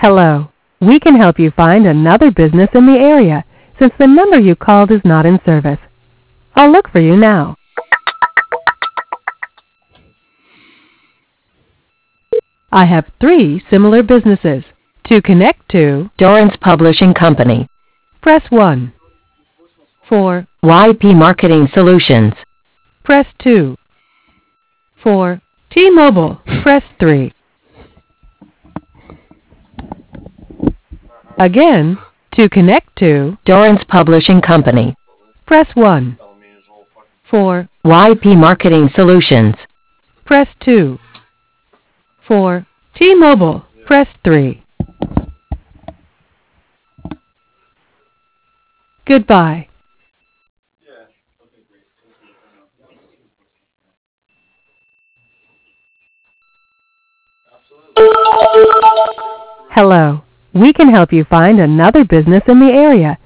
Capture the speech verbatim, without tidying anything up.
Hello. We can help you find another business in the area since the number you called is not in service. I'll look for you now. I have three similar businesses. To connect to Dorrance Publishing Company, press one. For Y P Marketing Solutions, press two. For T-Mobile, press three. Again, to connect to Dorrance Publishing Company, press one. For Y P Marketing Solutions, press two. For T-Mobile, press three. Goodbye. Hello. We can help you find another business in the area